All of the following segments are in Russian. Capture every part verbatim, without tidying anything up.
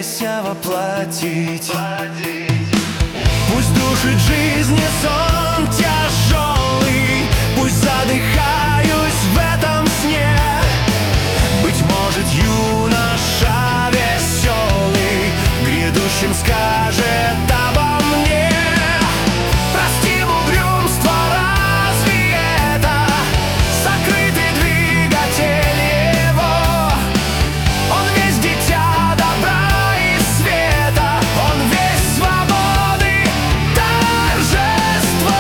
сущееся воплотить. Пусть душит жизни сон тяжелый, пусть задыхаюсь в этом сне. Быть может, юноша веселый грядущим скажет обо мне. Простим угрюмство, разве это сокрытый двигатель его? Он весь дитя добра и света, он весь свободы торжество.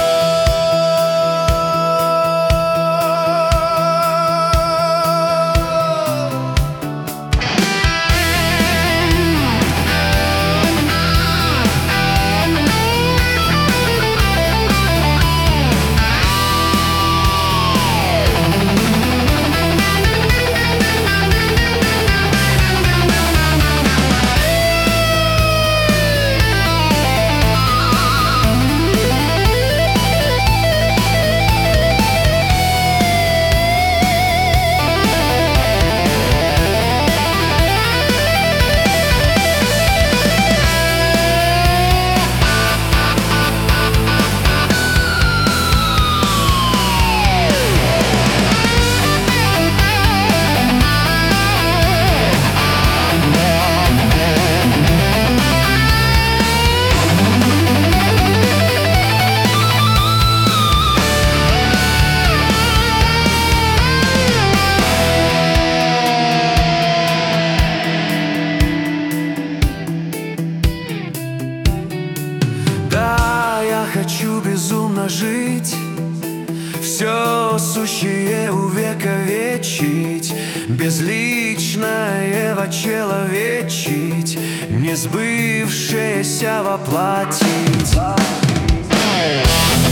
Хочу безумно жить, все сущее увековечить, безличное вочеловечить, несбывшееся воплотить.